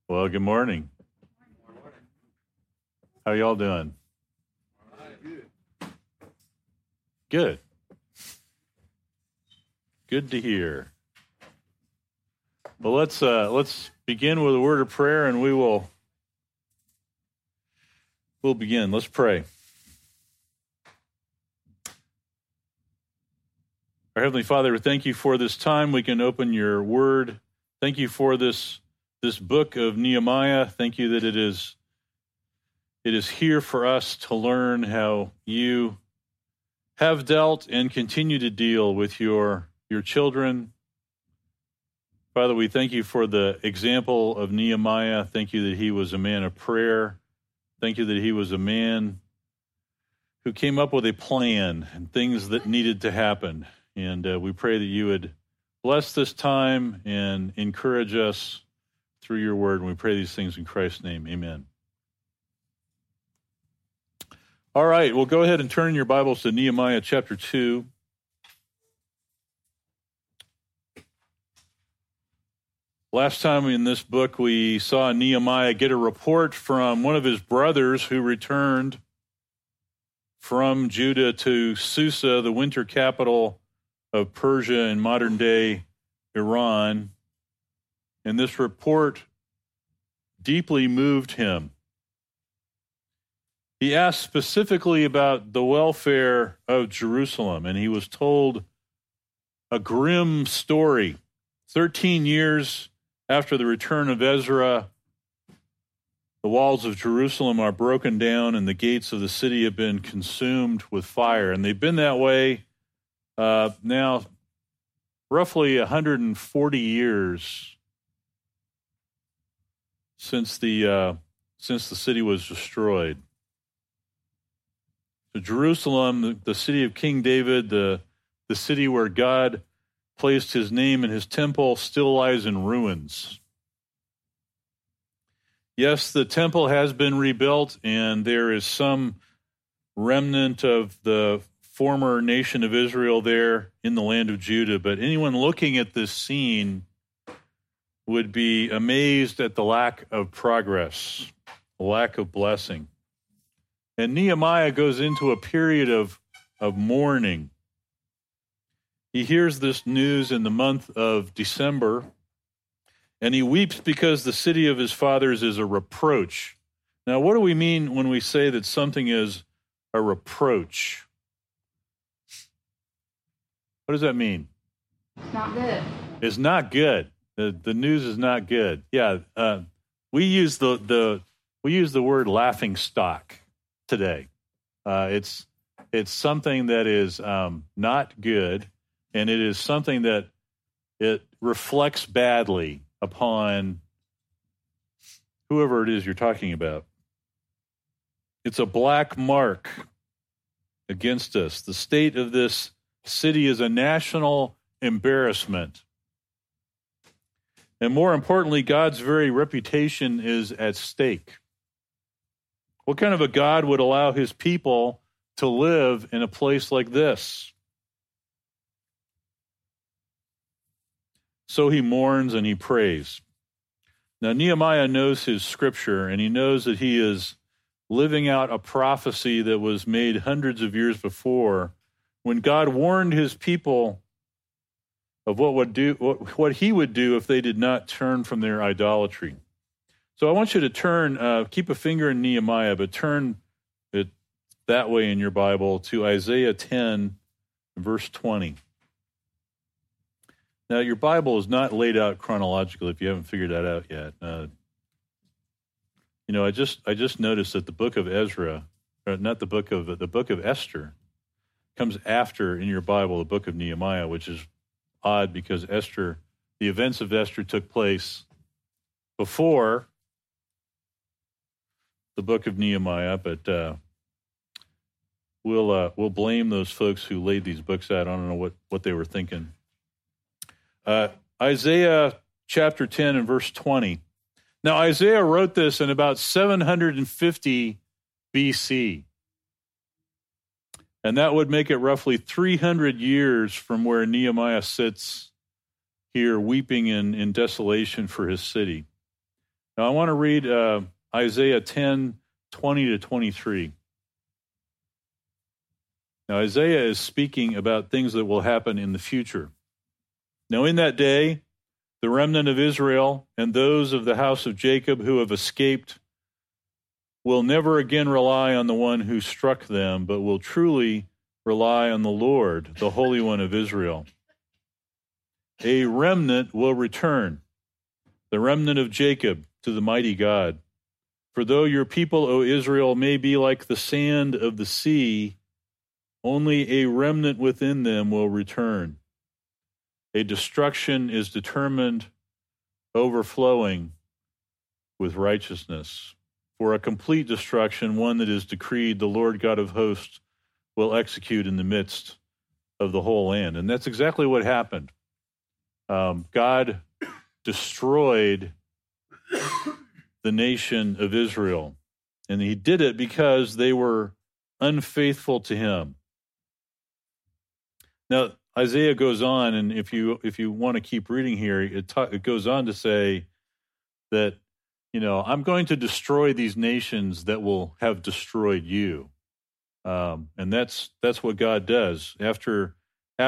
Well, good morning. How y'all doing? Good. Good to hear. Well, let's begin with a word of prayer, and we'll begin. Let's pray. Our Heavenly Father, we thank you for this time we can open your word. Thank you for this book of Nehemiah. Thank you that it is here for us to learn how you have dealt and continue to deal with your children. Father, we thank you for the example of Nehemiah. Thank you that he was a man of prayer. Thank you that he was a man who came up with a plan and things that needed to happen. And we pray that you would bless this time and encourage us through your word. And we pray these things in Christ's name. Amen. All right, well, go ahead and turn your Bibles to Nehemiah chapter 2. Last time in this book, we saw Nehemiah get a report from one of his brothers who returned from Judah to Susa, the winter capital of Persia in modern-day Iran. And this report deeply moved him. He asked specifically about the welfare of Jerusalem, and he was told a grim story. 13 years after the return of Ezra, the walls of Jerusalem are broken down and the gates of the city have been consumed with fire. And they've been that way now roughly 140 years since the city was destroyed. So Jerusalem, the city of King David, the city where God placed his name in his temple, still lies in ruins. Yes, the temple has been rebuilt, and there is some remnant of the former nation of Israel there in the land of Judah, but anyone looking at this scene would be amazed at the lack of progress, the lack of blessing. And Nehemiah goes into a period of mourning. He hears this news in the month of December, and he weeps because the city of his fathers is a reproach. Now, what do we mean when we say that something is a reproach? What does that mean? It's not good. It's not good. The news is not good. Yeah, we use the word laughing stock today. It's something that is not good. And it is something that it reflects badly upon whoever it is you're talking about. It's a black mark against us. The state of this city is a national embarrassment. And more importantly, God's very reputation is at stake. What kind of a God would allow his people to live in a place like this? So he mourns and he prays. Now, Nehemiah knows his scripture, and he knows that he is living out a prophecy that was made hundreds of years before, when God warned his people of what he would do if they did not turn from their idolatry. So I want you to turn, keep a finger in Nehemiah, but turn it that way in your Bible to Isaiah 10, verse 20. Now, your Bible is not laid out chronologically if you haven't figured that out yet. I just noticed that the book of Ezra, the book of Esther, comes after in your Bible the book of Nehemiah, which is odd because the events of Esther took place before the book of Nehemiah. But we'll blame those folks who laid these books out. I don't know what they were thinking. Isaiah chapter 10 and verse 20. Now, Isaiah wrote this in about 750 BC. And that would make it roughly 300 years from where Nehemiah sits here weeping in desolation for his city. Now I want to read Isaiah 10:20 to 23. Now Isaiah is speaking about things that will happen in the future. Now in that day, the remnant of Israel and those of the house of Jacob who have escaped will never again rely on the one who struck them, but will truly rely on the Lord, the Holy One of Israel. A remnant will return, the remnant of Jacob, to the mighty God. For though your people, O Israel, may be like the sand of the sea, only a remnant within them will return. A destruction is determined, overflowing with righteousness. For a complete destruction, one that is decreed, the Lord God of hosts will execute in the midst of the whole land. And that's exactly what happened. God destroyed the nation of Israel, and he did it because they were unfaithful to him. Now, Isaiah goes on, and if you want to keep reading here, it goes on to say that, I'm going to destroy these nations that will have destroyed you. And that's what God does. After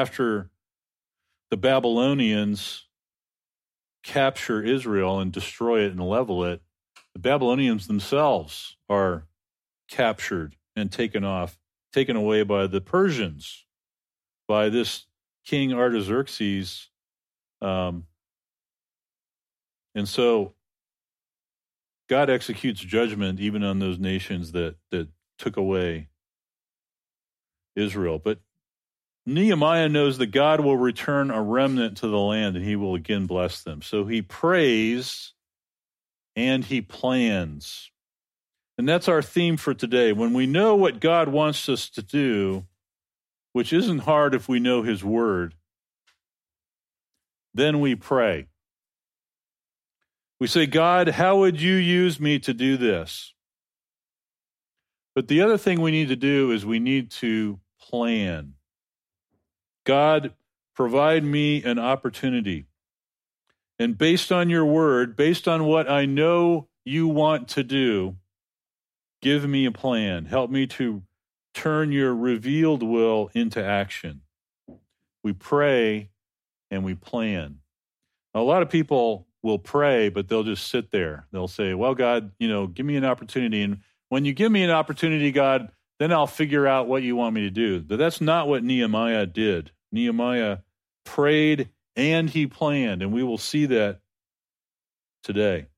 the Babylonians capture Israel and destroy it and level it, the Babylonians themselves are captured and taken away by the Persians, by this King Artaxerxes. And so God executes judgment even on those nations that took away Israel. But Nehemiah knows that God will return a remnant to the land and he will again bless them. So he prays and he plans. And that's our theme for today. When we know what God wants us to do, which isn't hard if we know his word, then we pray. We say, God, how would you use me to do this? But the other thing we need to do is we need to plan. God, provide me an opportunity. And based on your word, based on what I know you want to do, give me a plan. Help me to turn your revealed will into action. We pray and we plan. Now, a lot of people will pray, but they'll just sit there. They'll say, well, God, give me an opportunity. And when you give me an opportunity, God, then I'll figure out what you want me to do. But that's not what Nehemiah did. Nehemiah prayed and he planned, and we will see that today.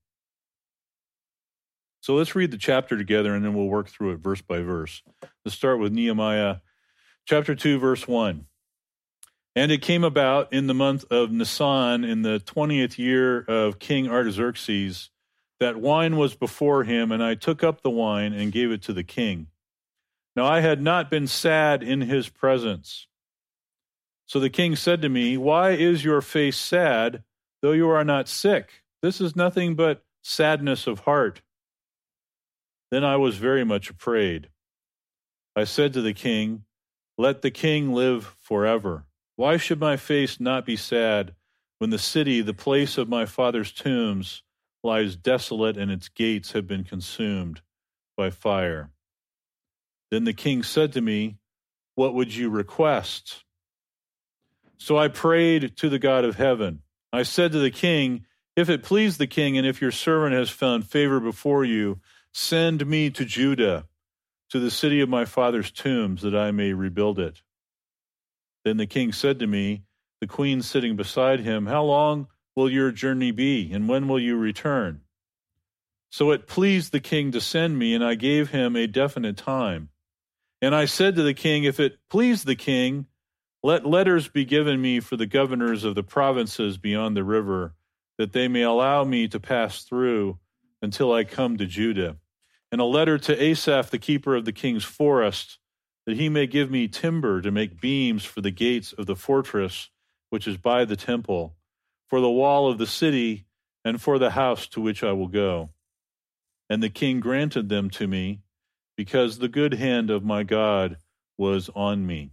So let's read the chapter together, and then we'll work through it verse by verse. Let's start with Nehemiah chapter 2, verse 1. And it came about in the month of Nisan, in the 20th year of King Artaxerxes, that wine was before him, and I took up the wine and gave it to the king. Now I had not been sad in his presence. So the king said to me, why is your face sad, though you are not sick? This is nothing but sadness of heart. Then I was very much afraid. I said to the king, let the king live forever. Why should my face not be sad when the city, the place of my father's tombs, lies desolate and its gates have been consumed by fire? Then the king said to me, what would you request? So I prayed to the God of heaven. I said to the king, if it please the king, and if your servant has found favor before you, send me to Judah, to the city of my father's tombs, that I may rebuild it. Then the king said to me, the queen sitting beside him, how long will your journey be, and when will you return? So it pleased the king to send me, and I gave him a definite time. And I said to the king, if it please the king, let letters be given me for the governors of the provinces beyond the river, that they may allow me to pass through until I come to Judah. And a letter to Asaph, the keeper of the king's forest, that he may give me timber to make beams for the gates of the fortress, which is by the temple, for the wall of the city, and for the house to which I will go. And the king granted them to me, because the good hand of my God was on me.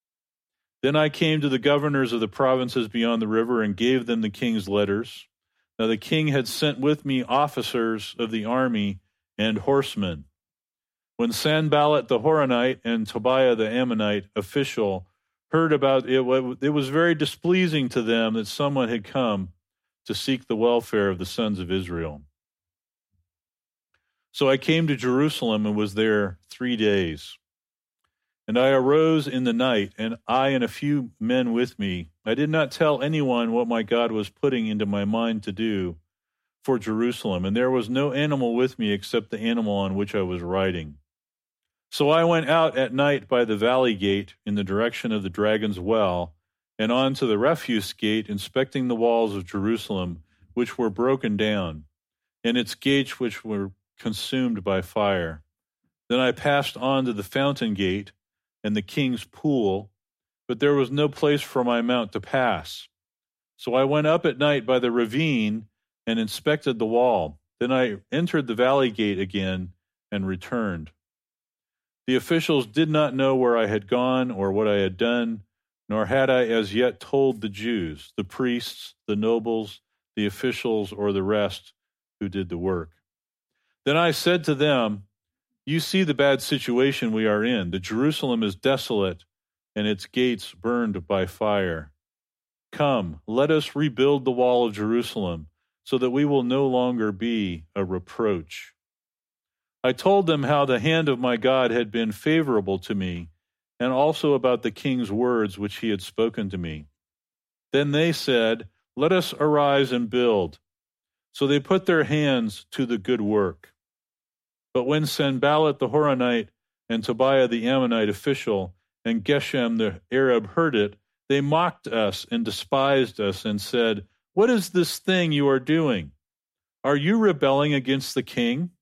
Then I came to the governors of the provinces beyond the river and gave them the king's letters. Now the king had sent with me officers of the army and horsemen. When Sanballat the Horonite and Tobiah the Ammonite official heard about it, it was very displeasing to them that someone had come to seek the welfare of the sons of Israel. So I came to Jerusalem and was there 3 days. And I arose in the night, and I and a few men with me. I did not tell anyone what my God was putting into my mind to do for Jerusalem, and there was no animal with me except the animal on which I was riding. So I went out at night by the valley gate in the direction of the Dragon's Well, and on to the refuse gate, inspecting the walls of Jerusalem, which were broken down, and its gates which were consumed by fire. Then I passed on to the fountain gate and the king's pool, but there was no place for my mount to pass. So I went up at night by the ravine and inspected the wall. Then I entered the valley gate again and returned. The officials did not know where I had gone or what I had done, nor had I as yet told the Jews, the priests, the nobles, the officials, or the rest who did the work. Then I said to them, "You see the bad situation we are in. The Jerusalem is desolate, and its gates burned by fire. Come, let us rebuild the wall of Jerusalem, so that we will no longer be a reproach." I told them how the hand of my God had been favorable to me, and also about the king's words which he had spoken to me. Then they said, "Let us arise and build." So they put their hands to the good work. But when Sanballat the Horonite and Tobiah the Ammonite official and Geshem the Arab heard it, they mocked us and despised us and said, "What is this thing you are doing? Are you rebelling against the king?"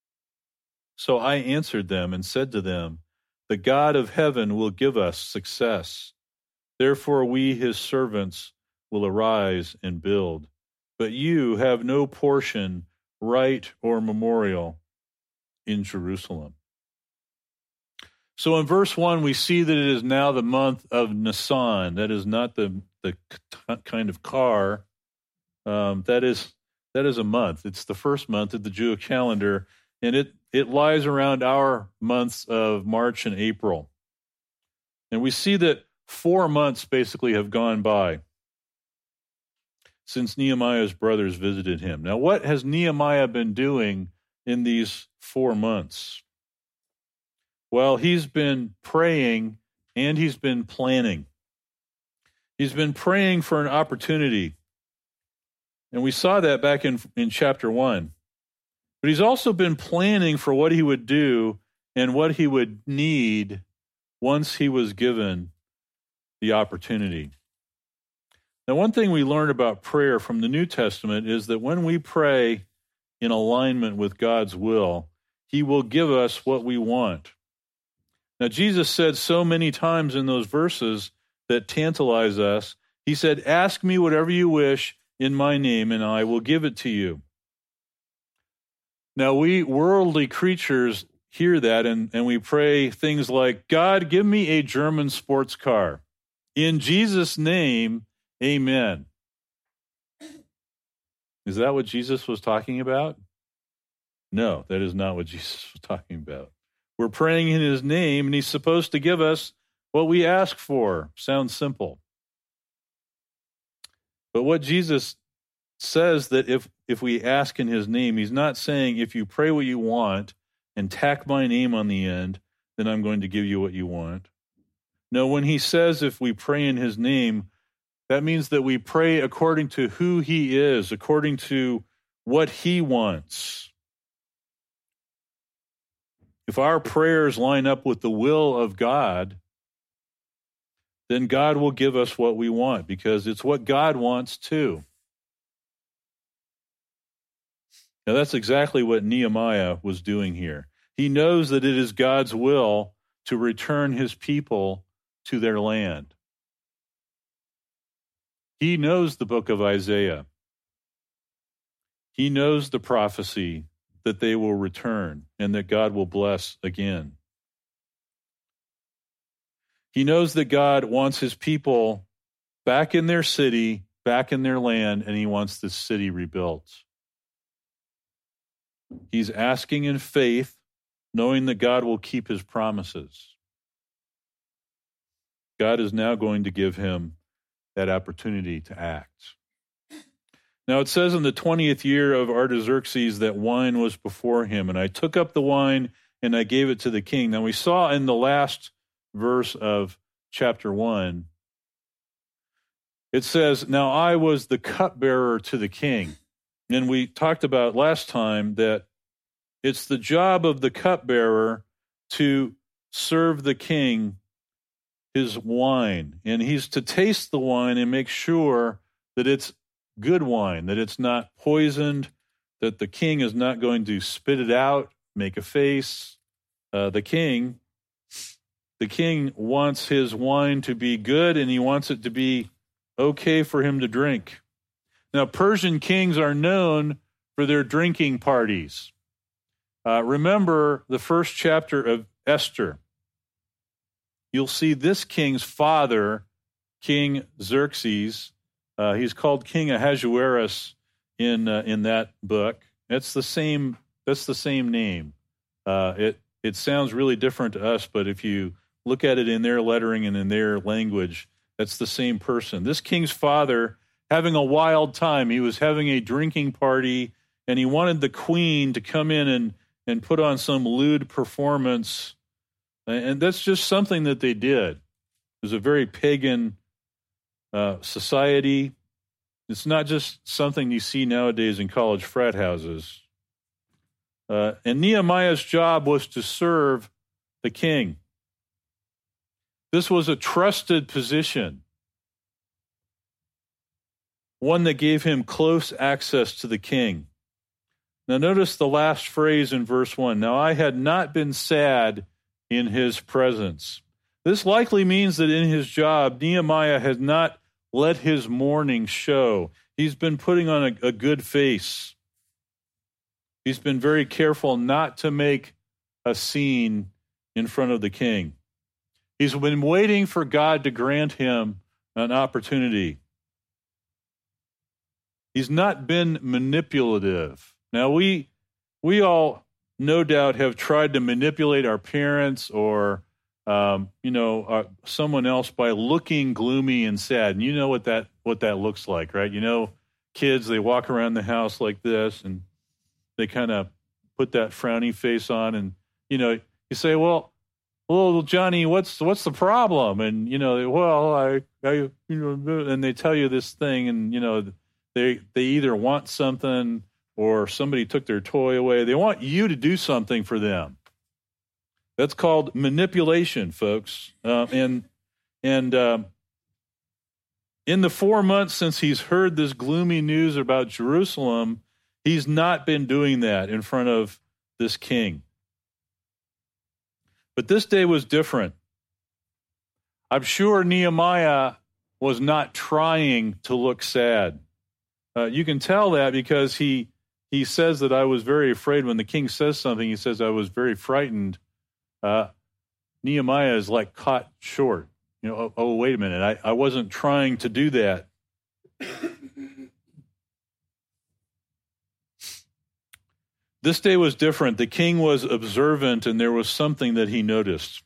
So I answered them and said to them, "The God of heaven will give us success. Therefore we, his servants, will arise and build. But you have no portion, right, or memorial in Jerusalem." So in verse 1, we see that it is now the month of Nisan. That is not the kind of car. That is a month. It's the first month of the Jewish calendar, and it lies around our months of March and April. And we see that 4 months basically have gone by since Nehemiah's brothers visited him. Now, what has Nehemiah been doing in these 4 months? Well, he's been praying and he's been planning. He's been praying for an opportunity. And we saw that back in chapter 1. But he's also been planning for what he would do and what he would need once he was given the opportunity. Now, one thing we learn about prayer from the New Testament is that when we pray in alignment with God's will, he will give us what we want. Now, Jesus said so many times in those verses that tantalize us, he said, "Ask me whatever you wish in my name, and I will give it to you." Now, we worldly creatures hear that, and we pray things like, "God, give me a German sports car. In Jesus' name, amen." Is that what Jesus was talking about? No, that is not what Jesus was talking about. We're praying in his name, and he's supposed to give us what we ask for. Sounds simple. But what Jesus says that if we ask in his name, he's not saying if you pray what you want and tack my name on the end, then I'm going to give you what you want. No, when he says if we pray in his name, that means that we pray according to who he is, according to what he wants. If our prayers line up with the will of God, then God will give us what we want because it's what God wants too. Now, that's exactly what Nehemiah was doing here. He knows that it is God's will to return his people to their land. He knows the book of Isaiah. He knows the prophecy that they will return and that God will bless again. He knows that God wants his people back in their city, back in their land, and he wants this city rebuilt. He's asking in faith, knowing that God will keep his promises. God is now going to give him that opportunity to act. Now it says in the 20th year of Artaxerxes that wine was before him, and I took up the wine and I gave it to the king. Now we saw in the last verse of chapter 1, it says, now I was the cupbearer to the king. And we talked about last time that it's the job of the cupbearer to serve the king his wine. And he's to taste the wine and make sure that it's good wine, that it's not poisoned, that the king is not going to spit it out, make a face. The king wants his wine to be good, and he wants it to be okay for him to drink. Now, Persian kings are known for their drinking parties. Remember the first chapter of Esther. You'll see this king's father, King Xerxes. He's called King Ahasuerus in that book. That's the same name. It sounds really different to us, but if you look at it in their lettering and in their language, that's the same person. This king's father, having a wild time, he was having a drinking party, and he wanted the queen to come in and put on some lewd performance. And that's just something that they did. It was a very pagan society. It's not just something you see nowadays in college frat houses. And Nehemiah's job was to serve the king. This was a trusted position, one that gave him close access to the king. Now notice the last phrase in verse 1. Now I had not been sad in his presence. This likely means that in his job, Nehemiah had not let his mourning show. He's been putting on a good face. He's been very careful not to make a scene in front of the king. He's been waiting for God to grant him an opportunity. He's not been manipulative. Now, we all no doubt have tried to manipulate our parents or someone else by looking gloomy and sad. And you know what that looks like, right? You know, kids, they walk around the house like this, and they kind of put that frowny face on, and you say, well, Johnny, what's the problem? And and they tell you this thing, and they either want something or somebody took their toy away. They want you to do something for them. That's called manipulation, folks. And in the 4 months since he's heard this gloomy news about Jerusalem, he's not been doing that in front of this king. But this day was different. I'm sure Nehemiah was not trying to look sad. You can tell that because he says that I was very afraid. When the king says something, he says, I was very frightened. Nehemiah is like caught short. Oh, wait a minute. I wasn't trying to do that. This day was different. The king was observant, and there was something that he noticed.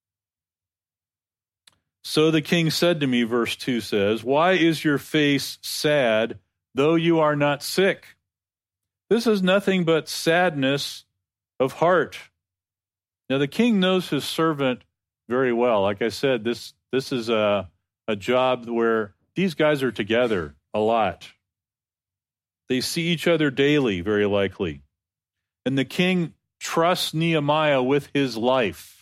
So the king said to me, verse 2 says, why is your face sad, though you are not sick? This is nothing but sadness of heart. Now the king knows his servant very well. Like I said, this is a job where these guys are together a lot. They see each other daily, very likely. And the king trusts Nehemiah with his life.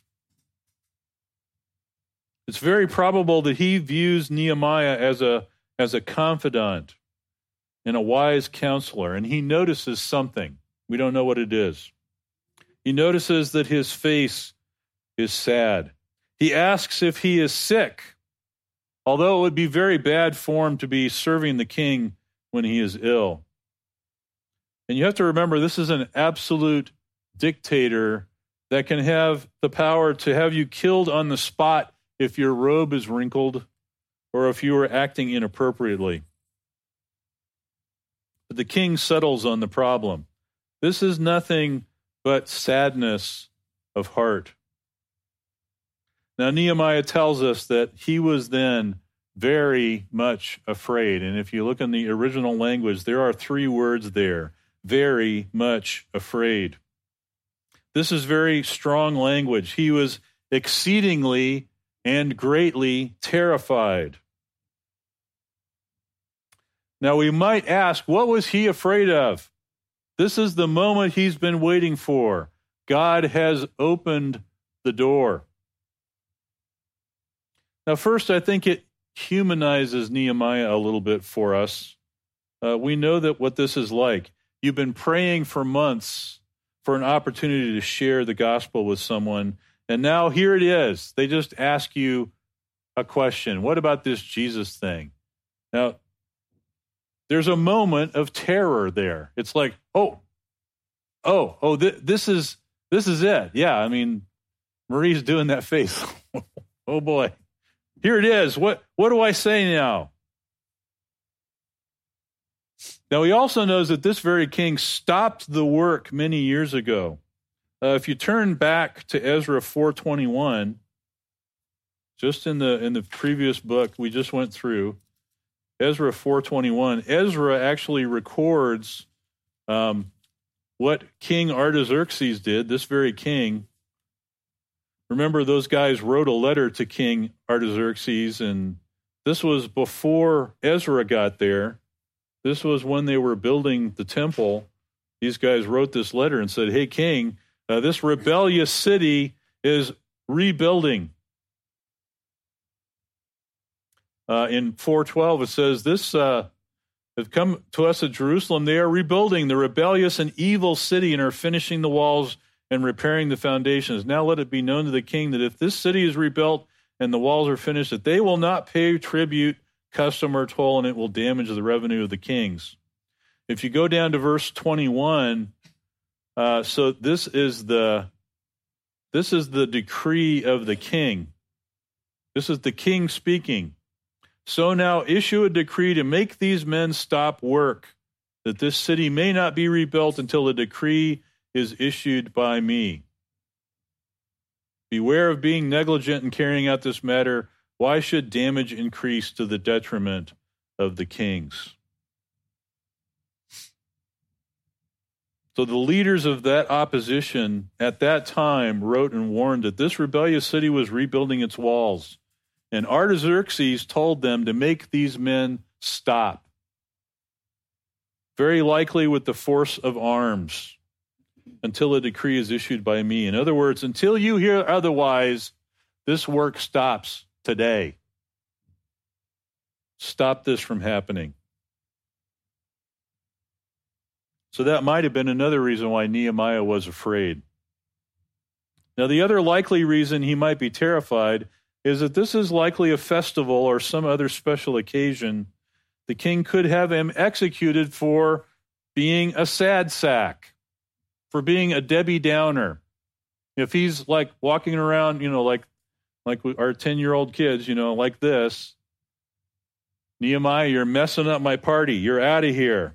It's very probable that he views Nehemiah as a confidant and a wise counselor, and he notices something. We don't know what it is. He notices that his face is sad. He asks if he is sick, although it would be very bad form to be serving the king when he is ill. And you have to remember, this is an absolute dictator that can have the power to have you killed on the spot if your robe is wrinkled or if you are acting inappropriately. But the king settles on the problem. This is nothing but sadness of heart. Now, Nehemiah tells us that he was then very much afraid. And if you look in the original language, there are 3 words there, very much afraid. This is very strong language. He was exceedingly and greatly terrified. Now, we might ask, what was he afraid of? This is the moment he's been waiting for. God has opened the door. Now, first, I think it humanizes Nehemiah a little bit for us. We know that what this is like. You've been praying for months for an opportunity to share the gospel with someone, and now here it is. They just ask you a question. What about this Jesus thing? Now, there's a moment of terror there. It's like, this is it. Yeah, I mean, Marie's doing that face. Oh boy. Here it is. What do I say now? Now, he also knows that this very king stopped the work many years ago. If you turn back to Ezra 4:21, just in the previous book we just went through, Ezra 4:21, Ezra actually records what King Artaxerxes did, this very king. Remember, those guys wrote a letter to King Artaxerxes, and this was before Ezra got there. This was when they were building the temple. These guys wrote this letter and said, hey, king, this rebellious city is rebuilding. In 4:12, it says, this have come to us at Jerusalem. They are rebuilding the rebellious and evil city and are finishing the walls and repairing the foundations. Now let it be known to the king that if this city is rebuilt and the walls are finished, that they will not pay tribute, custom, or toll, and it will damage the revenue of the kings. If you go down to verse 21, so this is the decree of the king. This is the king speaking. So now issue a decree to make these men stop work, that this city may not be rebuilt until a decree is issued by me. Beware of being negligent in carrying out this matter. Why should damage increase to the detriment of the kings? So the leaders of that opposition at that time wrote and warned that this rebellious city was rebuilding its walls. And Artaxerxes told them to make these men stop, very likely with the force of arms, until a decree is issued by me. In other words, until you hear otherwise, this work stops today. Stop this from happening. So that might have been another reason why Nehemiah was afraid. Now, the other likely reason he might be terrified is that this is likely a festival or some other special occasion. The king could have him executed for being a sad sack, for being a Debbie Downer. If he's like walking around, like our 10-year-old kids, like this, Nehemiah, you're messing up my party. You're out of here.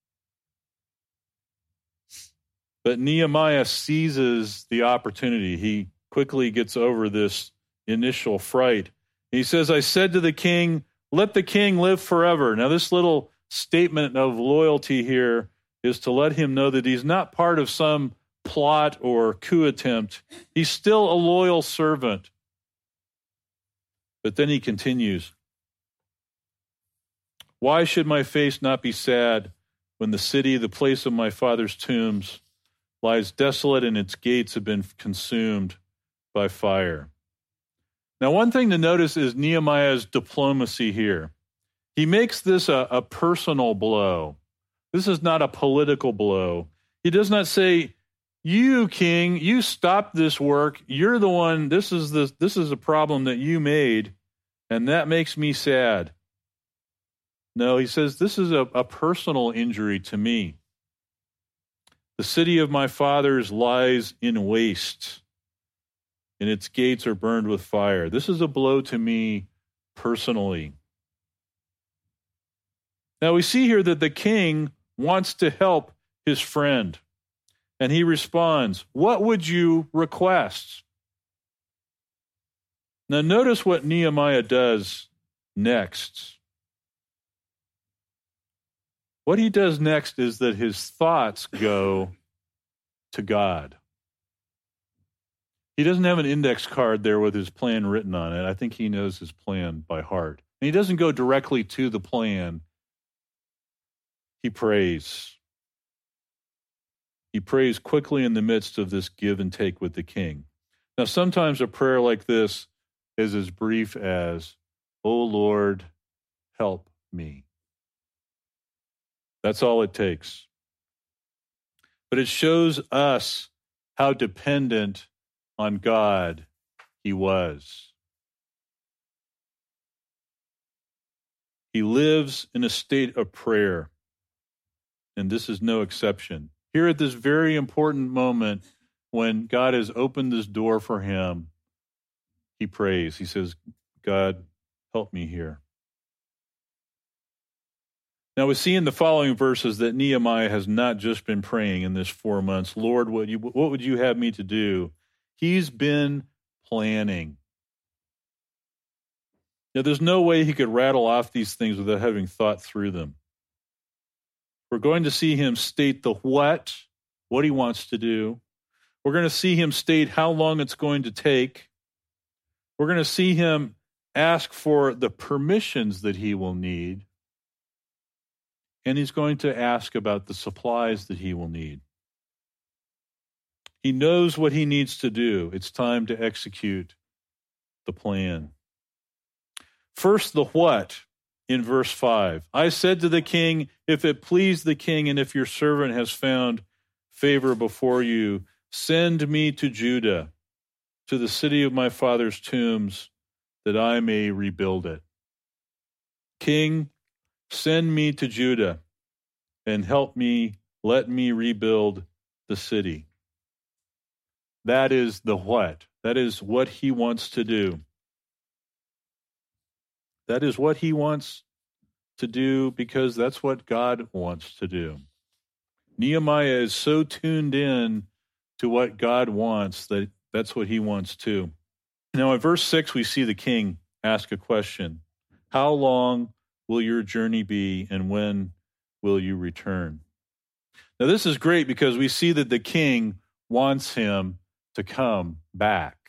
But Nehemiah seizes the opportunity. He quickly gets over this initial fright. He says, I said to the king, let the king live forever. Now, this little statement of loyalty here is to let him know that he's not part of some plot or coup attempt. He's still a loyal servant. But then he continues, why should my face not be sad when the city, the place of my father's tombs, lies desolate and its gates have been consumed by fire? Now, one thing to notice is Nehemiah's diplomacy here. He makes this a personal blow. This is not a political blow. He does not say, you, king, you stopped this work. You're the one, this is a problem that you made, and that makes me sad. No, he says, this is a personal injury to me. The city of my fathers lies in waste, and its gates are burned with fire. This is a blow to me personally. Now we see here that the king wants to help his friend. And he responds, "What would you request?" Now notice what Nehemiah does next. What he does next is that his thoughts go to God. He doesn't have an index card there with his plan written on it. I think he knows his plan by heart. And he doesn't go directly to the plan. He prays. He prays quickly in the midst of this give and take with the king. Now, sometimes a prayer like this is as brief as, "Oh Lord, help me." That's all it takes. But it shows us how dependent on God he was. He lives in a state of prayer, and this is no exception. Here at this very important moment, when God has opened this door for him, he prays. He says, "God, help me here." Now we see in the following verses that Nehemiah has not just been praying in this 4 months, "Lord, what would you have me to do?" He's been planning. Now there's no way he could rattle off these things without having thought through them. We're going to see him state the what he wants to do. We're going to see him state how long it's going to take. We're going to see him ask for the permissions that he will need. And he's going to ask about the supplies that he will need. He knows what he needs to do. It's time to execute the plan. First, the what in verse 5. "I said to the king, if it please the king, and if your servant has found favor before you, send me to Judah, to the city of my father's tombs, that I may rebuild it." King, send me to Judah and let me rebuild the city. That is the what. That is what he wants to do. That is what he wants to do because that's what God wants to do. Nehemiah is so tuned in to what God wants that that's what he wants too. Now in verse 6, we see the king ask a question. "How long will your journey be, and when will you return?" Now this is great because we see that the king wants him to come back.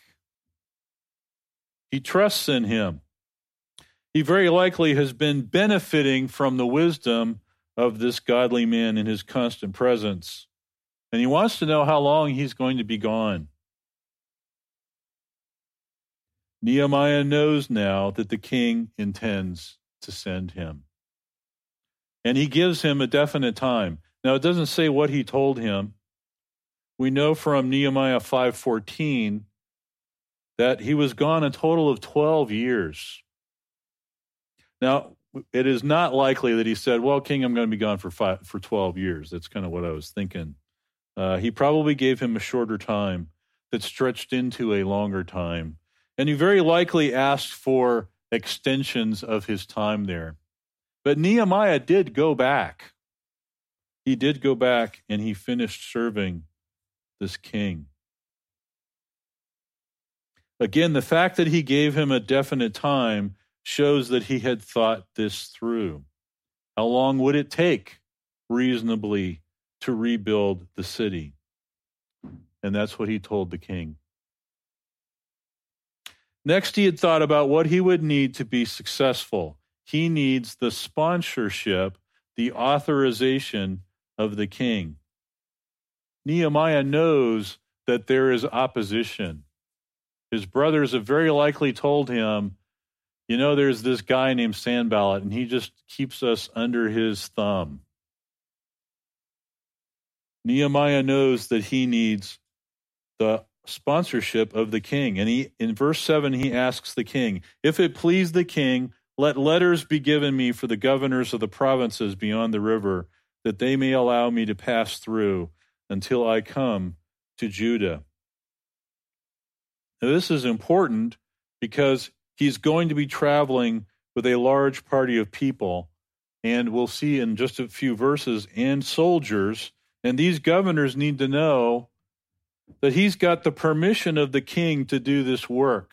He trusts in him. He very likely has been benefiting from the wisdom of this godly man in his constant presence. And he wants to know how long he's going to be gone. Nehemiah knows now that the king intends to send him. And he gives him a definite time. Now, it doesn't say what he told him. We know from Nehemiah 5:14 that he was gone a total of 12 years. Now, it is not likely that he said, "Well, king, I'm going to be gone for 12 years. That's kind of what I was thinking. He probably gave him a shorter time that stretched into a longer time. And he very likely asked for extensions of his time there. But Nehemiah did go back. He did go back and he finished serving this king. Again, the fact that he gave him a definite time shows that he had thought this through. How long would it take reasonably to rebuild the city? And that's what he told the king. Next, he had thought about what he would need to be successful. He needs the sponsorship, the authorization of the king. Nehemiah knows that there is opposition. His brothers have very likely told him, there's this guy named Sanballat, and he just keeps us under his thumb. Nehemiah knows that he needs the sponsorship of the king. And in verse 7, he asks the king, "If it please the king, let letters be given me for the governors of the provinces beyond the river, that they may allow me to pass through until I come to Judah." Now, this is important because he's going to be traveling with a large party of people, and we'll see in just a few verses, and soldiers. And these governors need to know that he's got the permission of the king to do this work.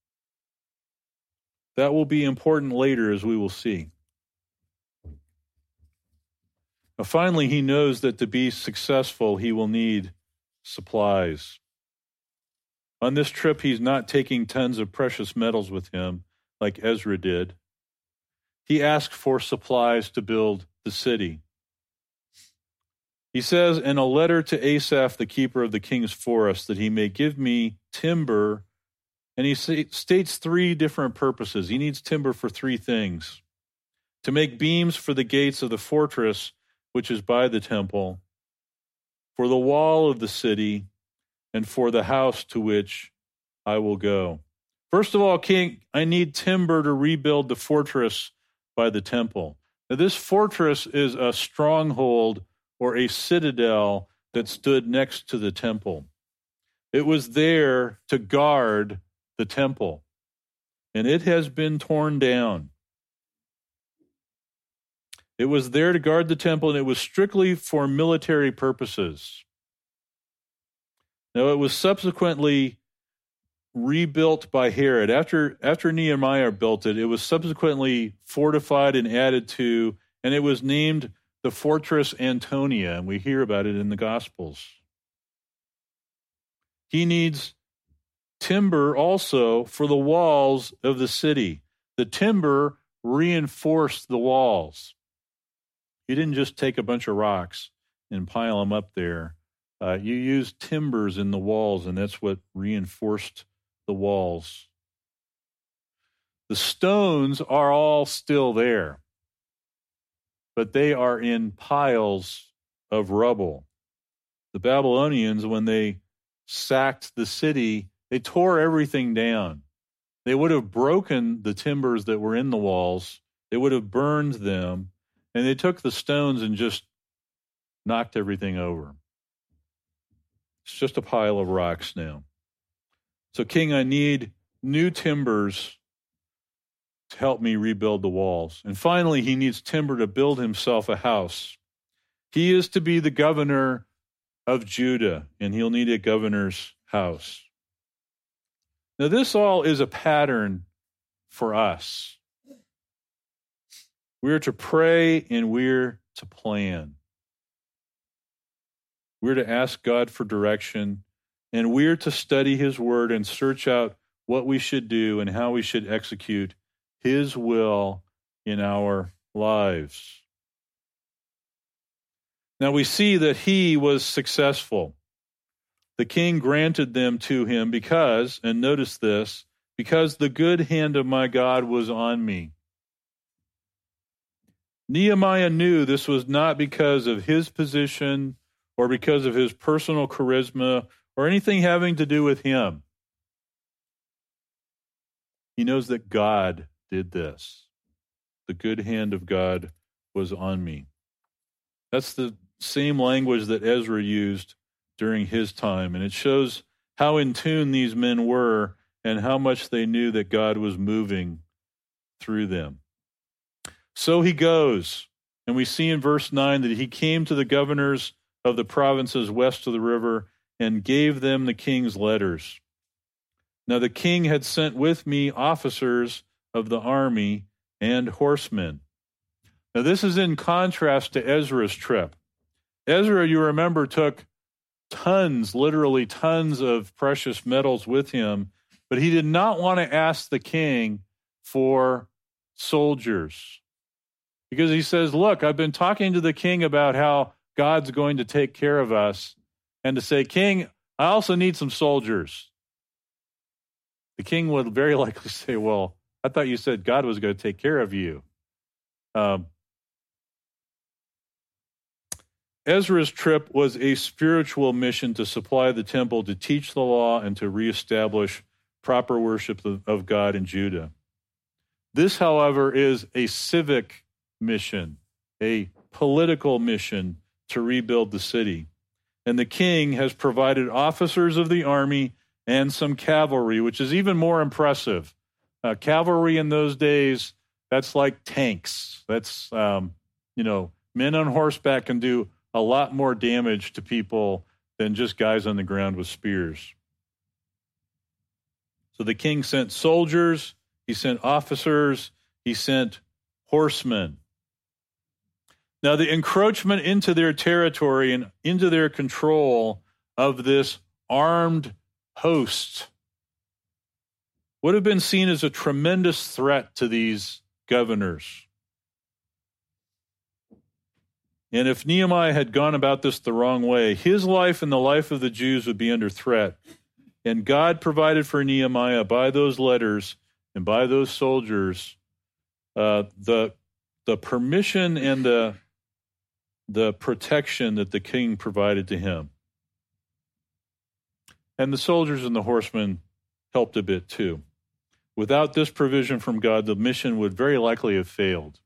That will be important later, as we will see. Now, finally, he knows that to be successful, he will need supplies. On this trip, he's not taking tons of precious metals with him like Ezra did. He asked for supplies to build the city. He says in a letter to Asaph, the keeper of the king's forest, that he may give me timber. And he states three different purposes. He needs timber for three things: to make beams for the gates of the fortress, which is by the temple, for the wall of the city, and for the house to which I will go. First of all, King, I need timber to rebuild the fortress by the temple. Now, this fortress is a stronghold or a citadel that stood next to the temple. It was there to guard the temple, and it has been torn down. It was there to guard the temple, and it was strictly for military purposes. Now, it was subsequently rebuilt by Herod. After Nehemiah built it, it was subsequently fortified and added to, and it was named the Fortress Antonia, and we hear about it in the Gospels. He needs timber also for the walls of the city. The timber reinforced the walls. You didn't just take a bunch of rocks and pile them up there. You used timbers in the walls, and that's what reinforced the walls. The stones are all still there, but they are in piles of rubble. The Babylonians, when they sacked the city, they tore everything down. They would have broken the timbers that were in the walls. They would have burned them, and they took the stones and just knocked everything over. It's just a pile of rocks now. So, King, I need new timbers to help me rebuild the walls. And finally, he needs timber to build himself a house. He is to be the governor of Judah, and he'll need a governor's house. Now, this all is a pattern for us. We're to pray and we're to plan. We're to ask God for direction, and we're to study his word and search out what we should do and how we should execute his will in our lives. Now we see that he was successful. The king granted them to him because, and notice this, because the good hand of my God was on me. Nehemiah knew this was not because of his position or because of his personal charisma or anything having to do with him. He knows that God did this. The good hand of God was on me. That's the same language that Ezra used during his time, and it shows how in tune these men were and how much they knew that God was moving through them. So he goes, and we see in verse 9 that he came to the governors of the provinces west of the river and gave them the king's letters. Now the king had sent with me officers of the army and horsemen. Now this is in contrast to Ezra's trip. Ezra, you remember, took tons, literally tons of precious metals with him, but he did not want to ask the king for soldiers. Because he says, look, I've been talking to the king about how God's going to take care of us, and to say, King, I also need some soldiers. The king would very likely say, well, I thought you said God was going to take care of you. Ezra's trip was a spiritual mission to supply the temple, to teach the law, and to reestablish proper worship of God in Judah. This, however, is a civic mission, a political mission to rebuild the city. And the king has provided officers of the army and some cavalry, which is even more impressive. Cavalry in those days That's like tanks. That's, men on horseback can do a lot more damage to people than just guys on the ground with spears. So the king sent soldiers, he sent officers, he sent horsemen. Now, the encroachment into their territory and into their control of this armed host would have been seen as a tremendous threat to these governors. And if Nehemiah had gone about this the wrong way, his life and the life of the Jews would be under threat. And God provided for Nehemiah by those letters and by those soldiers the permission and the protection that the king provided to him. And the soldiers and the horsemen helped a bit too. Without this provision from God, the mission would very likely have failed.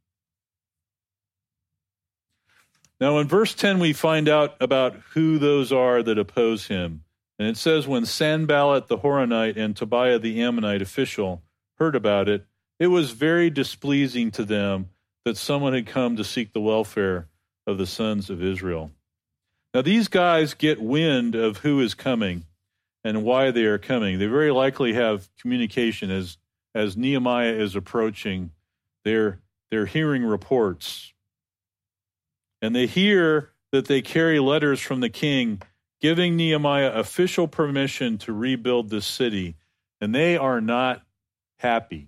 Now, in verse 10, we find out about who those are that oppose him. And it says, when Sanballat the Horonite and Tobiah the Ammonite official heard about it, it was very displeasing to them that someone had come to seek the welfare of the sons of Israel. Now, these guys get wind of who is coming and why they are coming. They very likely have communication as Nehemiah is approaching. They're hearing reports. And they hear that they carry letters from the king giving Nehemiah official permission to rebuild this city. And they are not happy.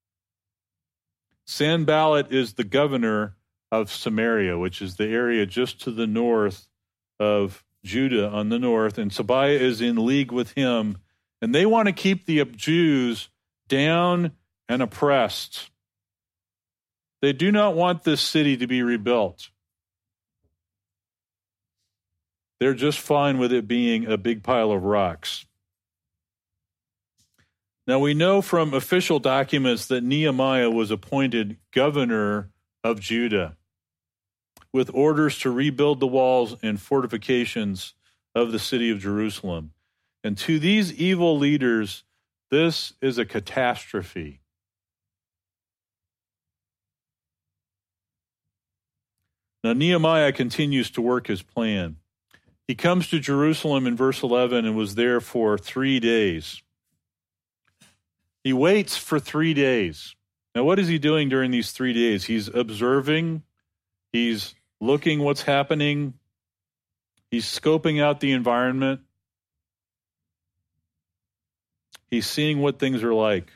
Sanballat is the governor of Samaria, which is the area just to the north of Judah on the north, and Tobiah is in league with him, and they want to keep the Jews down and oppressed. They do not want this city to be rebuilt. They're just fine with it being a big pile of rocks. Now, we know from official documents that Nehemiah was appointed governor of Judah, with orders to rebuild the walls and fortifications of the city of Jerusalem. And to these evil leaders, this is a catastrophe. Now, Nehemiah continues to work his plan. He comes to Jerusalem in verse 11 and was there for 3 days. He waits for 3 days. Now, what is he doing during these 3 days? He's observing. He's looking what's happening. He's scoping out the environment. He's seeing what things are like.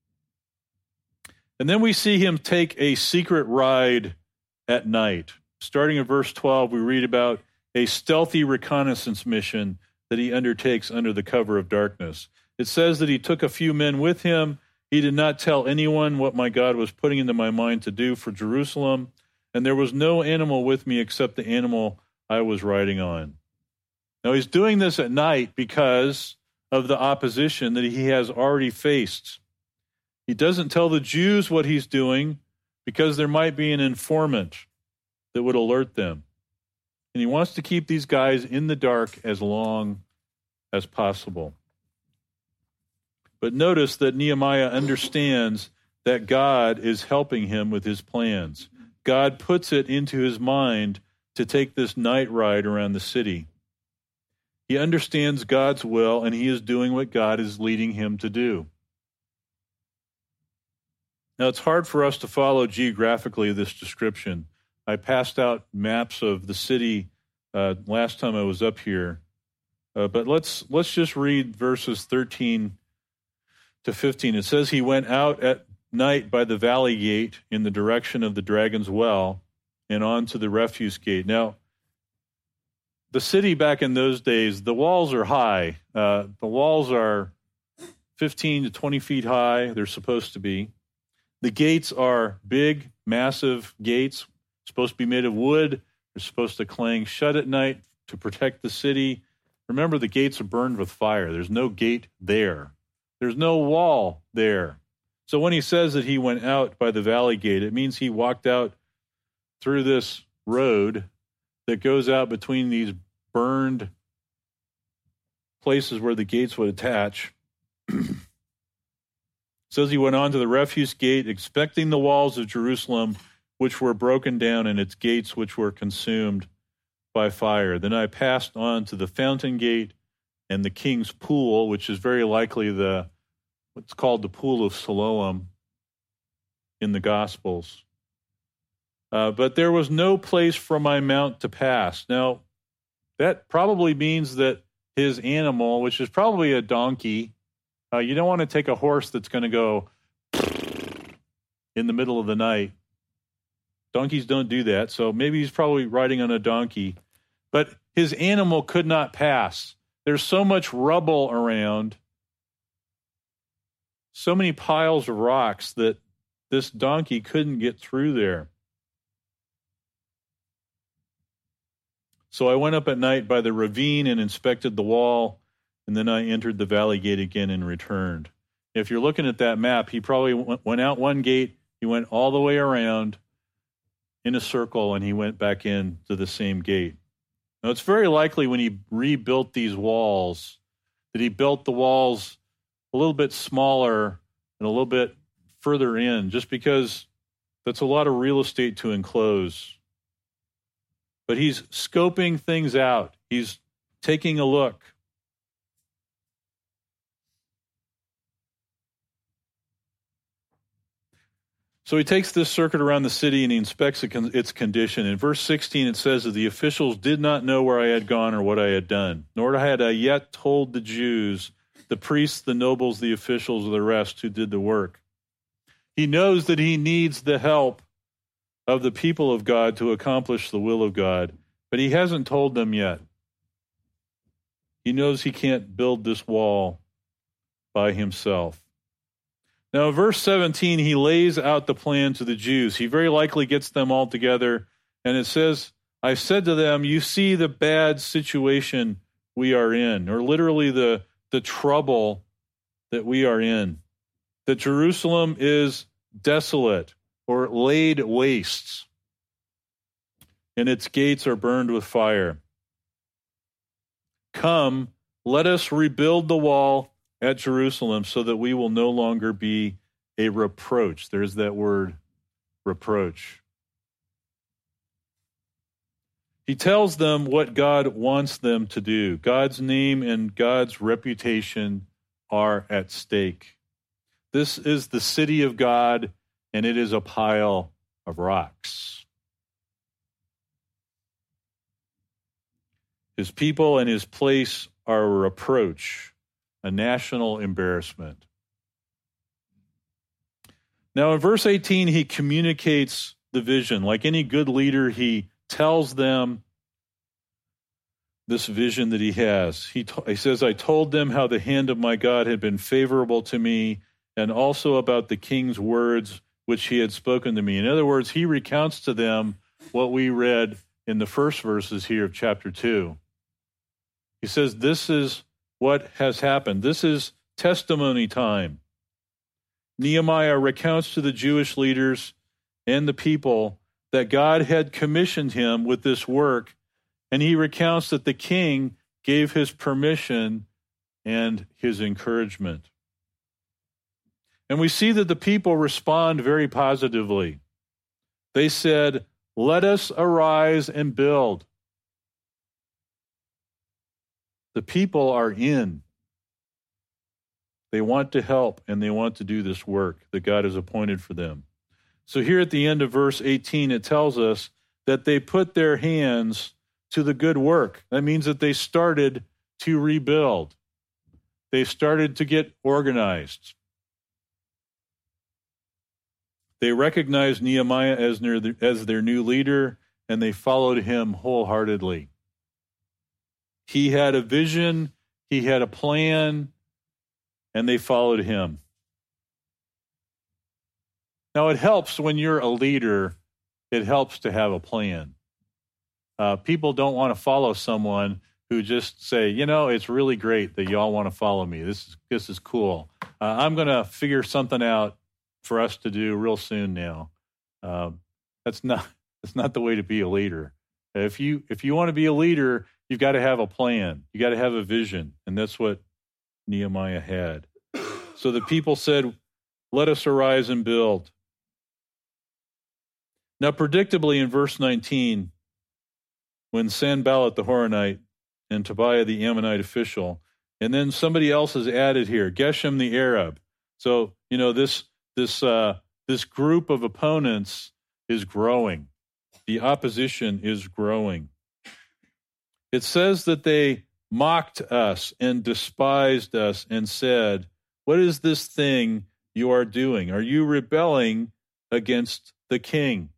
And then we see him take a secret ride at night. Starting in verse 12, we read about a stealthy reconnaissance mission that he undertakes under the cover of darkness. It says that he took a few men with him. He did not tell anyone what my God was putting into my mind to do for Jerusalem. And there was no animal with me except the animal I was riding on. Now, he's doing this at night because of the opposition that he has already faced. He doesn't tell the Jews what he's doing because there might be an informant that would alert them. And he wants to keep these guys in the dark as long as possible. But notice that Nehemiah understands that God is helping him with his plans. God puts it into his mind to take this night ride around the city. He understands God's will, and he is doing what God is leading him to do. Now, it's hard for us to follow geographically this description. I passed out maps of the city last time I was up here, but let's just read verses 13 to 15. It says, he went out at night by the valley gate in the direction of the Dragon's Well and on to the refuse gate. Now, the city back in those days, the walls are high. The walls are 15 to 20 feet high. They're supposed to be. The gates are big, massive gates, supposed to be made of wood. They're supposed to clang shut at night to protect the city. Remember, the gates are burned with fire. There's no gate there. There's no wall there. So when he says that he went out by the valley gate, it means he walked out through this road that goes out between these burned places where the gates would attach. It says he went on to the refuse gate, expecting the walls of Jerusalem, which were broken down, and its gates, which were consumed by fire. Then I passed on to the fountain gate and the king's pool, which is very likely what's called the Pool of Siloam in the Gospels. But there was no place for my mount to pass. Now, that probably means that his animal, which is probably a donkey, you don't want to take a horse that's going to go in the middle of the night. Donkeys don't do that, so maybe he's probably riding on a donkey. But his animal could not pass. There's so much rubble around, so many piles of rocks that this donkey couldn't get through there. So I went up at night by the ravine and inspected the wall, and then I entered the valley gate again and returned. If you're looking at that map, he probably went out one gate, he went all the way around in a circle, and he went back in to the same gate. Now, it's very likely when he rebuilt these walls that he built the walls a little bit smaller and a little bit further in, just because that's a lot of real estate to enclose. But he's scoping things out. He's taking a look. So he takes this circuit around the city and he inspects its condition. In verse 16, it says that the officials did not know where I had gone or what I had done, nor had I yet told the Jews, the priests, the nobles, the officials, or the rest who did the work. He knows that he needs the help of the people of God to accomplish the will of God, but he hasn't told them yet. He knows he can't build this wall by himself. Now, in verse 17, he lays out the plan to the Jews. He very likely gets them all together, and it says, I said to them, you see the bad situation we are in, or literally the trouble that we are in, that Jerusalem is desolate or laid waste, and its gates are burned with fire. Come, let us rebuild the wall at Jerusalem so that we will no longer be a reproach. There's that word, reproach. He tells them what God wants them to do. God's name and God's reputation are at stake. This is the city of God, and it is a pile of rocks. His people and his place are a reproach, a national embarrassment. Now, in verse 18, he communicates the vision. Like any good leader, he tells them this vision that he has. He says, I told them how the hand of my God had been favorable to me, and also about the king's words which he had spoken to me. In other words, he recounts to them what we read in the first verses here of chapter 2. He says, this is what has happened. This is testimony time. Nehemiah recounts to the Jewish leaders and the people that God had commissioned him with this work, and he recounts that the king gave his permission and his encouragement. And we see that the people respond very positively. They said, let us arise and build. The people are in. They want to help, and they want to do this work that God has appointed for them. So here at the end of verse 18, it tells us that they put their hands to the good work. That means that they started to rebuild. They started to get organized. They recognized Nehemiah as their new leader, and they followed him wholeheartedly. He had a vision, he had a plan, and they followed him. Now, it helps when you're a leader, it helps to have a plan. People don't want to follow someone who just say, it's really great that y'all want to follow me. This is cool. I'm going to figure something out for us to do real soon now. That's not the way to be a leader. If you want to be a leader, you've got to have a plan. You got to have a vision, and that's what Nehemiah had. So the people said, Let us arise and build. Now, predictably, in verse 19, when Sanballat the Horonite and Tobiah the Ammonite official, and then somebody else is added here, Geshem the Arab. So, this group of opponents is growing. The opposition is growing. It says that they mocked us and despised us and said, "What is this thing you are doing? Are you rebelling against the king?"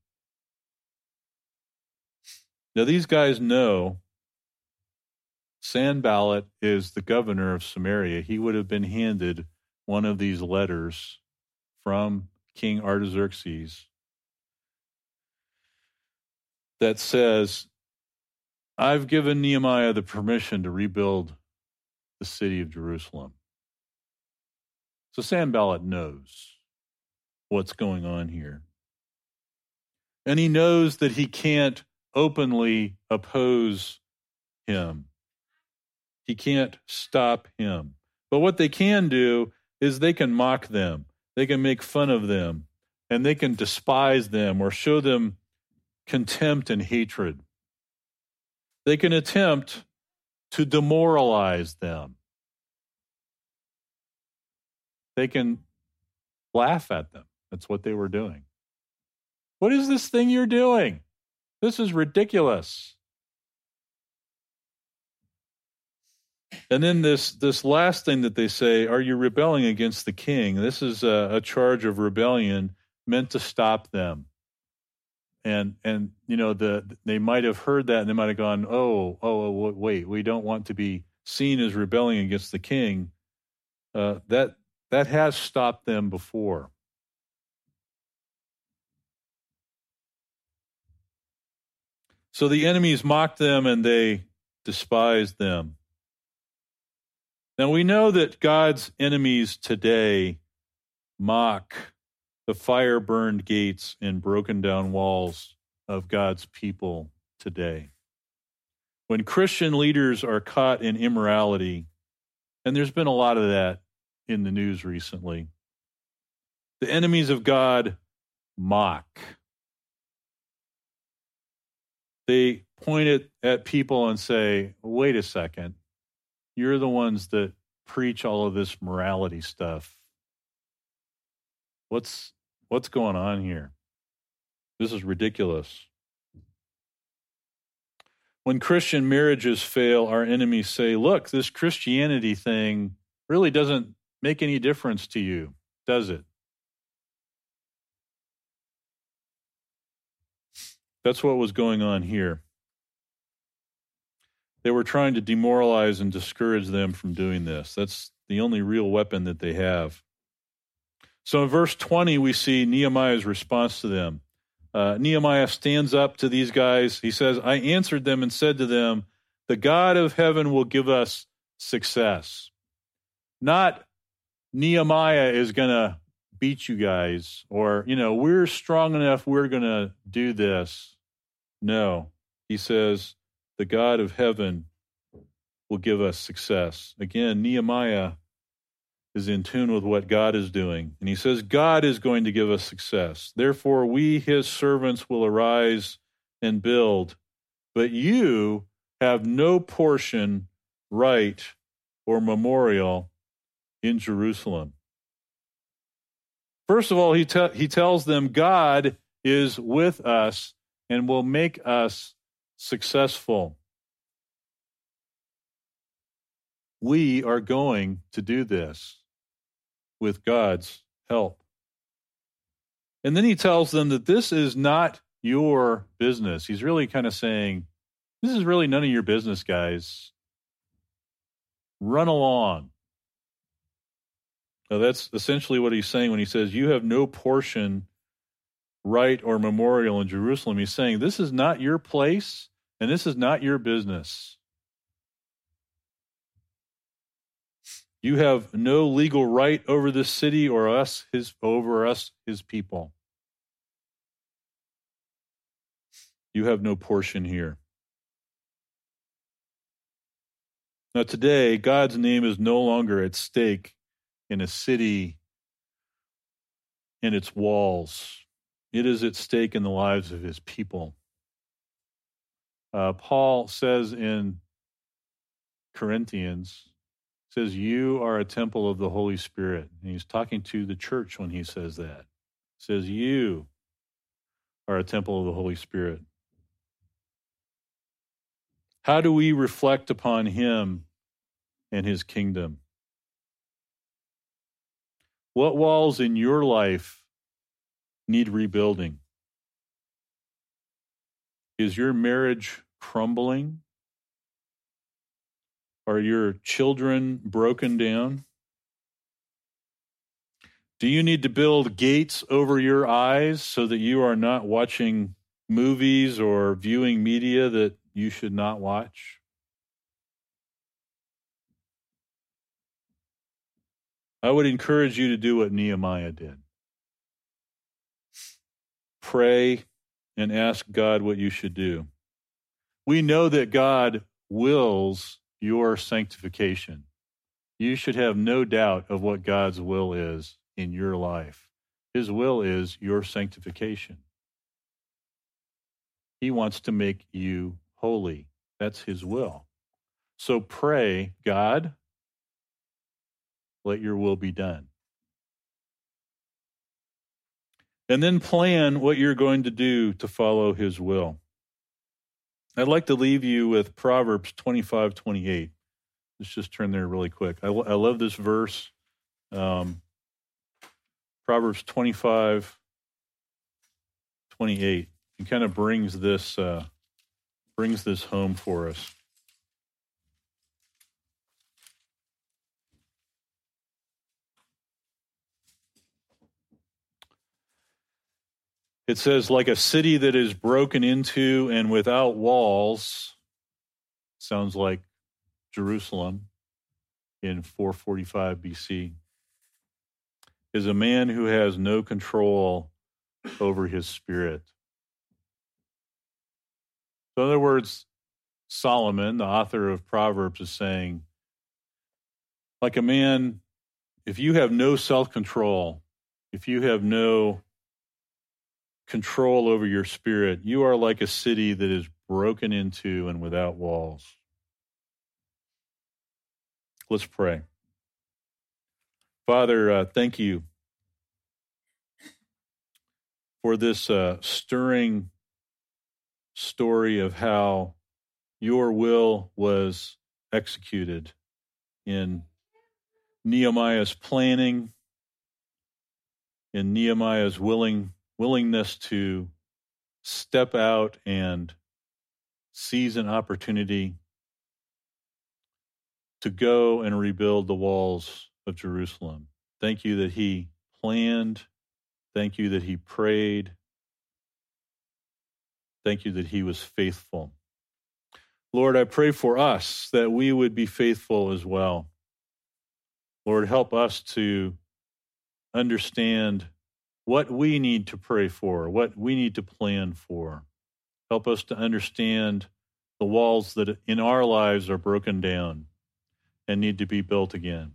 Now, these guys know Sanballat is the governor of Samaria. He would have been handed one of these letters from King Artaxerxes that says, "I've given Nehemiah the permission to rebuild the city of Jerusalem." So Sanballat knows what's going on here. And he knows that he can't openly oppose him. He can't stop him. But what they can do is they can mock them. They can make fun of them. And they can despise them or show them contempt and hatred. They can attempt to demoralize them. They can laugh at them. That's what they were doing. What is this thing you're doing? This is ridiculous. And then this last thing that they say, "Are you rebelling against the king?" This is a charge of rebellion meant to stop them. And they might have heard that and they might have gone, wait, we don't want to be seen as rebelling against the king. That has stopped them before. So the enemies mocked them and they despised them. Now we know that God's enemies today mock the fire-burned gates and broken down walls of God's people today. When Christian leaders are caught in immorality, and there's been a lot of that in the news recently, the enemies of God mock. They point it at people and say, "Wait a second, you're the ones that preach all of this morality stuff. What's going on here? This is ridiculous." When Christian marriages fail, our enemies say, "Look, this Christianity thing really doesn't make any difference to you, does it?" That's what was going on here. They were trying to demoralize and discourage them from doing this. That's the only real weapon that they have. So in verse 20, we see Nehemiah's response to them. Nehemiah stands up to these guys. He says, "I answered them and said to them, the God of heaven will give us success." Not Nehemiah is going to beat you guys, or, we're strong enough, we're going to do this. No, he says, the God of heaven will give us success. Again, Nehemiah is in tune with what God is doing. And he says, God is going to give us success. Therefore, we, his servants, will arise and build. But you have no portion, right, or memorial in Jerusalem. First of all, he tells them God is with us and will make us successful. We are going to do this with God's help. And then he tells them that this is not your business. He's really kind of saying, this is really none of your business, guys. Run along. Now, that's essentially what he's saying when he says, you have no portion, right, or memorial in Jerusalem. He's saying, this is not your place, and this is not your business. You have no legal right over this city or over us, his people. You have no portion here. Now today, God's name is no longer at stake in a city and its walls. It is at stake in the lives of his people. Paul says in Corinthians, says, you are a temple of the Holy Spirit. And he's talking to the church when he says that. He says, you are a temple of the Holy Spirit. How do we reflect upon him and his kingdom? What walls in your life need rebuilding? Is your marriage crumbling? Are your children broken down? Do you need to build gates over your eyes so that you are not watching movies or viewing media that you should not watch? I would encourage you to do what Nehemiah did. Pray and ask God what you should do. We know that God wills your sanctification. You should have no doubt of what God's will is in your life. His will is your sanctification. He wants to make you holy. That's his will. So pray, God, let your will be done. And then plan what you're going to do to follow his will. I'd like to leave you with Proverbs 25:28. Let's just turn there really quick. I love this verse. Proverbs 25:28. It kind of brings this home for us. It says, like a city that is broken into and without walls, sounds like Jerusalem in 445 BC, is a man who has no control over his spirit. So in other words, Solomon, the author of Proverbs, is saying, like a man, if you have no self-control, if you have no control over your spirit, you are like a city that is broken into and without walls. Let's pray. Father, thank you for this stirring story of how your will was executed in Nehemiah's planning, in Nehemiah's willingness to step out and seize an opportunity to go and rebuild the walls of Jerusalem. Thank you that he planned. Thank you that he prayed. Thank you that he was faithful. Lord, I pray for us that we would be faithful as well. Lord, help us to understand what we need to pray for, what we need to plan for. Help us to understand the walls that in our lives are broken down and need to be built again.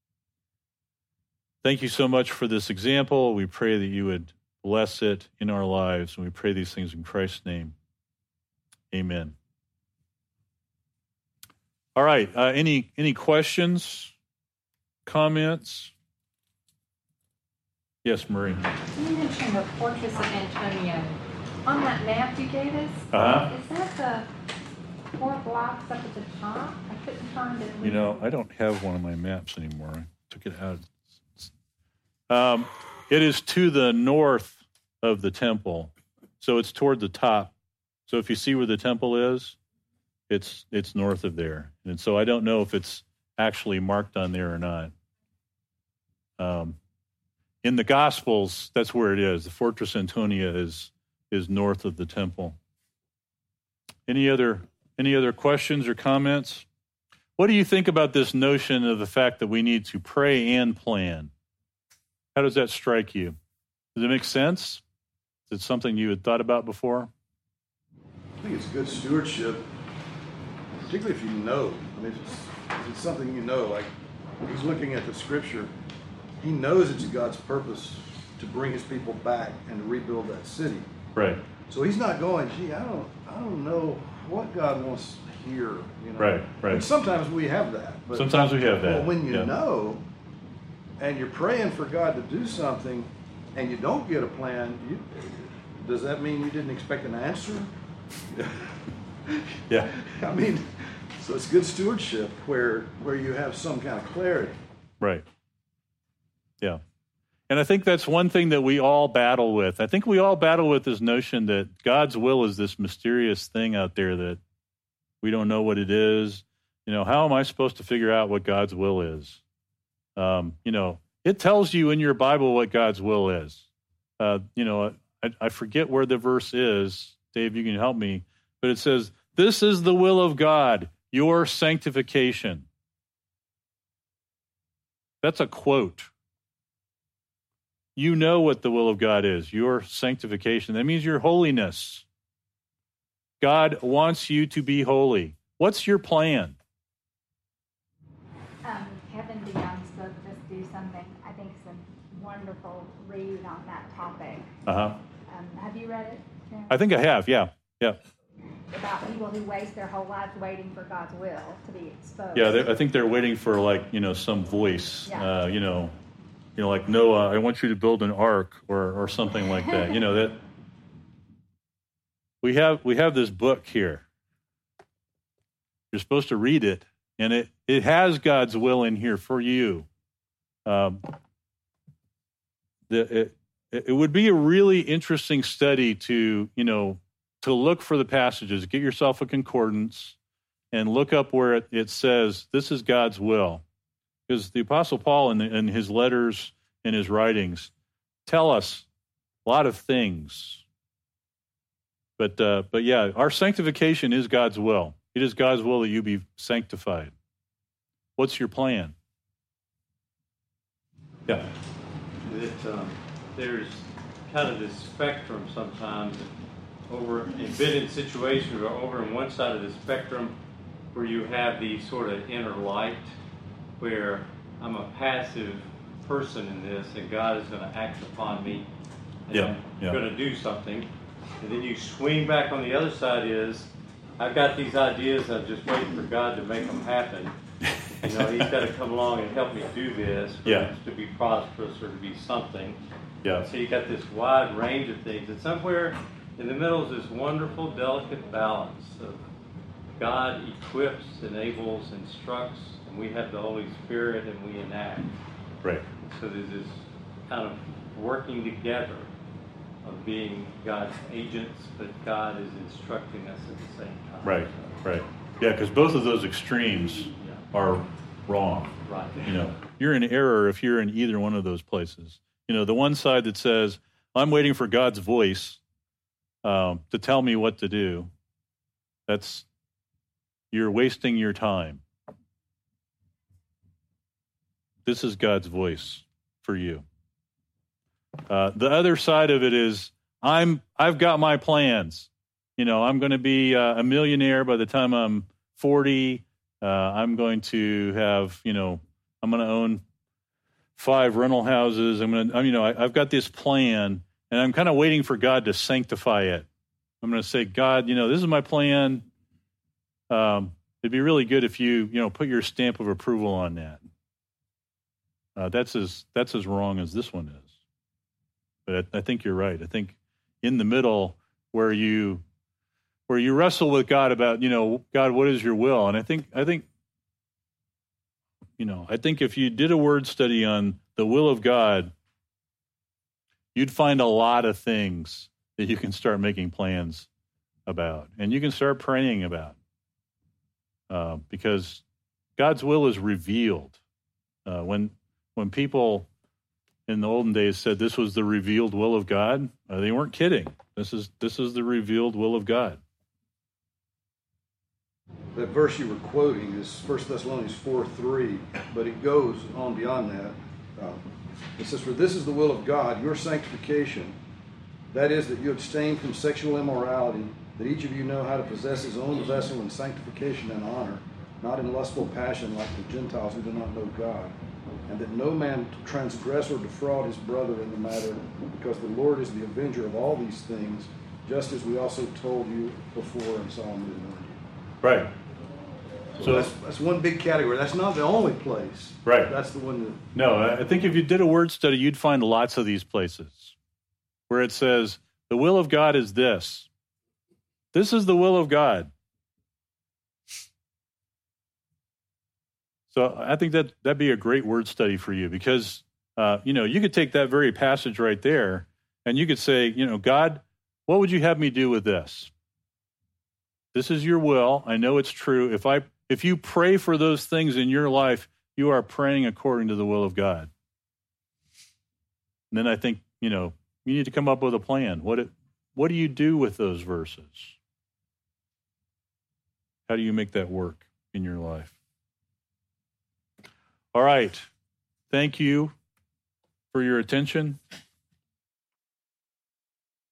Thank you so much for this example. We pray that you would bless it in our lives, and we pray these things in Christ's name. Amen. All right. Any questions, comments? Yes, Marie. You mentioned the Fortress of Antonia. On that map you gave us, is that the 4 blocks up at the top? I couldn't find it. You know, I don't have one of my maps anymore. I took it out. It is to the north of the temple, so it's toward the top. So if you see where the temple is, it's north of there. And so I don't know if it's actually marked on there or not. In the Gospels, that's where it is. The Fortress Antonia is north of the temple. Any other questions or comments? What do you think about this notion of the fact that we need to pray and plan? How does that strike you? Does it make sense? Is it something you had thought about before? I think it's good stewardship, particularly if you know. I mean, if it's something you know, like he's looking at the scripture, he knows it's God's purpose to bring his people back and to rebuild that city. Right. So he's not going, gee, I don't know what God wants here. You know? Right. And sometimes we have that. But sometimes we have that. Well, when you know, and you're praying for God to do something, and you don't get a plan, does that mean you didn't expect an answer? Yeah. I mean, so it's good stewardship where you have some kind of clarity. Right. Yeah. And I think that's one thing that we all battle with. I think we all battle with this notion that God's will is this mysterious thing out there that we don't know what it is. You know, how am I supposed to figure out what God's will is? You know, it tells you in your Bible what God's will is. You know, I forget where the verse is. Dave, you can help me. But it says, this is the will of God, your sanctification. That's a quote. You know what the will of God is, your sanctification. That means your holiness. God wants you to be holy. What's your plan? Kevin DeYoung's book, Just Do Something, I think is a wonderful read on that topic. Have you read it, Tim? I think I have, yeah. About people who waste their whole lives waiting for God's will to be exposed. Yeah, I think they're waiting for, like, you know, some voice, yeah. You know, like, Noah, I want you to build an ark or something like that. You know, that we have this book here. You're supposed to read it, and it has God's will in here for you. It would be a really interesting study to, you know, to look for the passages, get yourself a concordance, and look up where it says, this is God's will. Because the Apostle Paul in his letters and his writings tell us a lot of things. But yeah, our sanctification is God's will. It is God's will that you be sanctified. What's your plan? Yeah. There's kind of this spectrum sometimes over in bid-in situations or over on one side of the spectrum where you have the sort of inner light where I'm a passive person in this and God is going to act upon me and I'm going to do something. And then you swing back on the other side is I've got these ideas, I'm just waiting for God to make them happen. You know, he's got to come along and help me do this for it to be prosperous or to be something. Yeah. So you got this wide range of things. And somewhere in the middle is this wonderful, delicate balance of God equips, enables, instructs, and we have the Holy Spirit and we enact. Right. So there's this kind of working together of being God's agents, but God is instructing us at the same time. Right. Yeah, because both of those extremes are wrong. Right. You know, you're in error if you're in either one of those places. You know, the one side that says, I'm waiting for God's voice to tell me what to do, you're wasting your time. This is God's voice for you. The other side of it is, I've got my plans. You know, I'm going to be a millionaire by the time I'm 40. I'm going to have, you know, I'm going to own 5 rental houses. I've got this plan, and I'm kind of waiting for God to sanctify it. I'm going to say, God, you know, this is my plan. It'd be really good if you put your stamp of approval on that. That's as wrong as this one is. But I think you're right. I think in the middle where you wrestle with God about, you know, God, what is your will? And I think if you did a word study on the will of God, you'd find a lot of things that you can start making plans about and you can start praying about. Because God's will is revealed. When people in the olden days said this was the revealed will of God, they weren't kidding. This is the revealed will of God. That verse you were quoting is 1 Thessalonians 4:3, but it goes on beyond that. It says, "For this is the will of God, your sanctification, that is, that you abstain from sexual immorality, that each of you know how to possess his own vessel in sanctification and honor, not in lustful passion like the Gentiles who do not know God, and that no man transgress or defraud his brother in the matter, because the Lord is the avenger of all these things, just as we also told you before and solemnly warned you. Right. So that's one big category. That's not the only place. Right. That's the one that... No, I think if you did a word study, you'd find lots of these places where it says, the will of God is this. This is the will of God. So I think that'd be a great word study for you because, you could take that very passage right there and you could say, God, what would you have me do with this? This is your will. I know it's true. If you pray for those things in your life, you are praying according to the will of God. And then I think, you need to come up with a plan. What do you do with those verses? How do you make that work in your life? All right. Thank you for your attention.